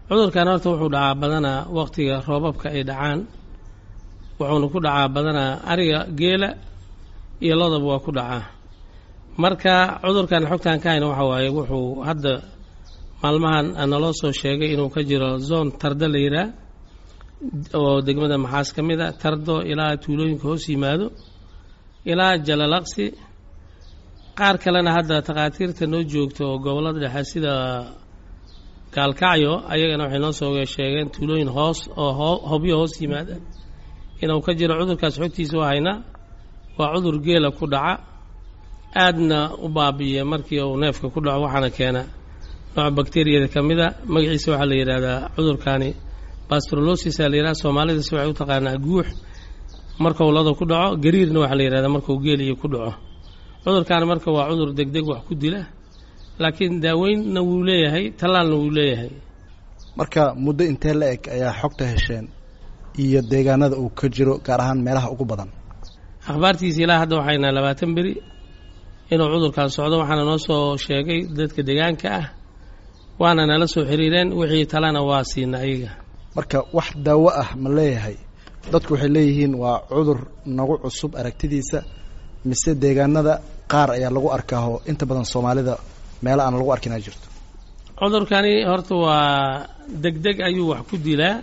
cudurkan horta wuxuu dhacaa badanaa waqtiga roobabka ay dhacaan wuxuuna ku dhacaa badanaa ariga geela iyo lodaba waa ku dhacaa marka cudurkan xogtaan ka hayna waxa waaye wuxuu hadda maalmahan naloo soo sheegay inuu ka jiro zone tarda la yidhaah oo degmada maxaas ka mid a tardo ilaa tuulooyinka hoos yimaado ilaa jalalaqsi qaar kalena hadda takhaatiirta noo joogto oo gobollada dhexe sida gaalkacyo ayagana waxay noo soo sheegeen tuulooyin hoos oo hobyo hoos yimaada inuu ka jiro cudurkaas xogtiisa waa haynaa waa cudur geela ku dhaca aadna u baabi'iya markii uu neefka ku dhaco waxaana keena nooc bakteeriyada ka mid a magaciisa waxaa la yidhaahdaa cudurkaani bastrolosis aa la yidhaha soomaalidasi waxay u taqaanaa guux markuu lada ku dhaco gariirna waxaa la yidhahdaa markuu geeliyo ku dhaco cudurkaani marka waa cudur degdeg wax ku dila laakiin daaweynna wuu leeyahay tallaalna wuu leeyahay marka muddo intee la eg ayaa xogta hesheen iyo deegaanada uu ka jiro gaar ahaan meelaha ugu badan akhbaartiisa ilaa hadda waxaynaa 20 beri inuu cudurkan socdo waxaana noo soo sheegay dadka deegaanka ah waana nala soo xiriireen wixii talana waa siina ayaga marka wax daawo ah ma leeyahay dadku waxay leeyihiin waa cudur nagu cusub aragtidiisa mise deegaanada qaar ayaa lagu arkaa oo inta badan Soomaalida meel aan lagu arkin jirto cudurkani horta waa degdeg ayuu wax ku dilaa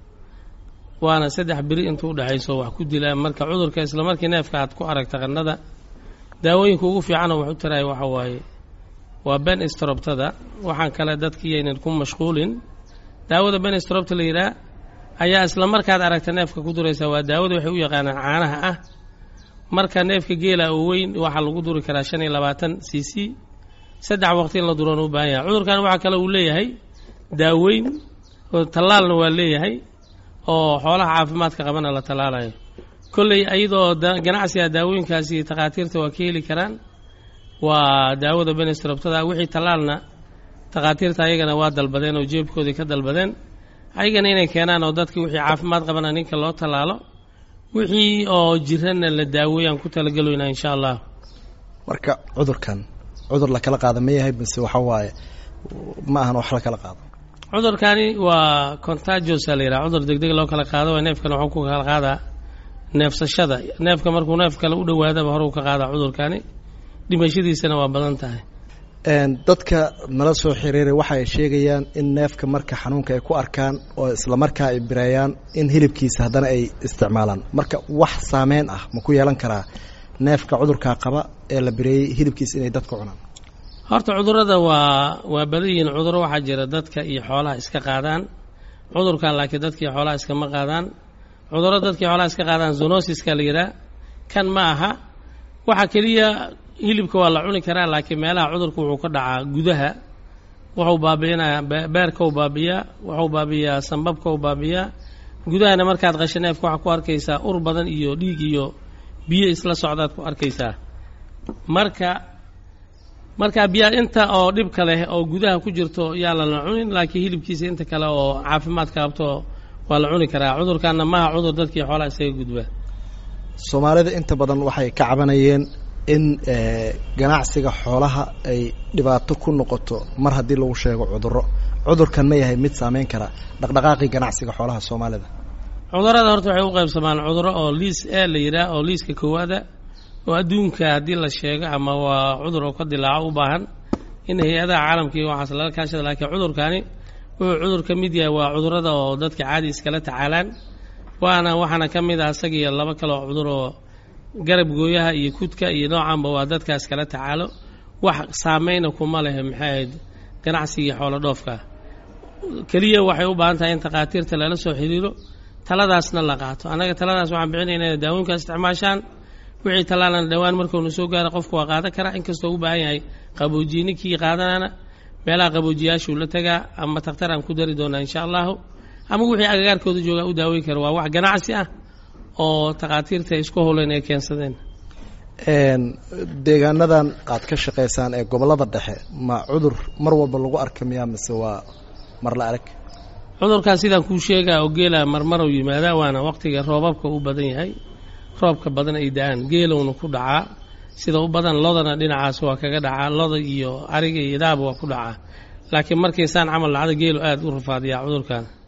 waana 3 beri intuu u dhaxayso wax ku dilaa marka cudurka isla markii neefka aad ku aragto qannada daawooyinka ugu fiican oo wax u taray waxa waaye waa benstroptada waxaan kale dadkii inay ku mashquulin daawada benstropta la yiraahdo ayaa isla markaad aragto neefka ku duraysa waa daawada waxay u yaqaanaan caanaha ah marka neefka geela oo weyn waxa lagu duri karaa 25 cc 3 waqti in la duran u baahan yahay cudurkan waxa kale uu leeyahay daaweyn oo tallaalna waa leeyahay oo xoolaha caafimaadka qabana la tallaalayo kullay ayadoo ganacsiga daawooyinkaasi takhaatiirta waa ka heli karaan waa daawada benstroptada wixii tallaalna takhaatiirta ayagana waa dalbadeen oo jeebkoodii ka dalbadeen ayagana inay keenaan oo dadka wixii caafimaad qabana ninka loo tallaalo wixii oo jirana la daaweeyaan ku talagaloynaa insha Allah marka cudurkan cudur la kala qaado ma yahay bas waxa waaye ma ahan wax la kala qaado cudurkani waa contagious la yiraahdo cudur degdeg loo kala qaado waa neefkan wuxuu ku kala qaadaa neefsashada neefka markuu neef kale u dhawaado hore uu ka qaada cudurkani dhimashadiisana waa badan tahay dadka nala soo xiriiray waxa ay sheegayaan in neefka marka xanuunka ay ku arkaan oo isla markaa ay bireeyaan in hilibkiisa hadana ay isticmaalaan marka wax saameyn ah ma ku yeelan karaa neefka cudurka qaba ee la bireeyay hilibkiisa inay dadku cunaan horta cudurada waa badayin cuduro waxa jira dadka iyo xoolaha iska qaadaan cudurkan laakiin dadka iyo xoolaha iska ma qaadaan cudurada dadka iyo xoolaha iska qaadaan zoonosis ka la yiraahdo kan ma aha waxa kaliya hilibka waa la cuni karaa laakiin meelaha cudurku wuxuu ka dhacaa gudaha wuxuu baabi'inaa beerka uu baabi'iyaa wuxuu baabi'iyaa sanbabka uu baabi'iyaa gudahana markaad qasho neefka waxa ku arkaysaa ur badan iyo dhiig iyo biyo isla socdaad ku arkaysaa marka biyo inta oo dhibka leh oo gudaha ku jirto yaa la cunin laakiin hilibkiisa inta kale oo caafimaad qabto waa la cuni karaa cudurkana ma aha cudur dadkii xoolaha isaga gudba Soomaalida inta badan waxay ka cabanayeen in ganacsiga xoolaha ay dhibaato ku noqoto mar hadii lagu sheego cudurkan ma yahay mid saameyn kara dhaqdhaqaaqi ganacsiga xoolaha Soomaalida cudurada horta waxay u qaybsamaan cuduro oo liis la yiraahdo oo liiska koowaada oo adduunka hadii la sheego ama waa cudur oo ka dilaaco u baahan in hay'adaha caalamka iyo waxa la kaashado laakiin cudurkani wuxuu cudur ka mid yahay waa cudurada oo dadka caadi iskala tacaalaan waxaana ka mid ah asagiyo laba kale oo cudur oo garab gooyaha iyo kudka iyo noocanba waa dadkaas kala tacaalo wax saameyn kuma leh maxay ganacsiga xoolo dhoofka kaliya waxay u baahan tahay in takhaatiirta lala soo xiriiro taladaasna la qaato anaga taladaas waxaan bixinaynaa daawooyinka isticmaashaan wixii talaalana dhawaan markuu soo gaaro qofku waa qaadan karaa inkastoo u baahan yahay qaboojiyinki qaadanana meelaha qaboojiyaashu la tagaa ama takhtar aan ku dari doonaa insha Allah ama wixii agagaarkooda jooga u daaweyn karo waa wax ganacsi ah oo takhaatiirta isku howleen ay keensadeen deegaanadan aad ka shaqeysaan ee gobolada dhexe ma cudur mar walba lagu arkamiyaa mise waa mar la arag cudurkan sidaan ku sheegaa oo geela marmar uu yimaada waana waqtiga roobabka u badan yahay roobka badan ay daan geelowna ku dhacaa sida u badan lodana dhinacaas waa kaga dhacaa loda iyo ariga iyo idaaba waa ku dhacaa laakiin markii saan camal dhacdo geelu aad u rafaadiyaa cudurkan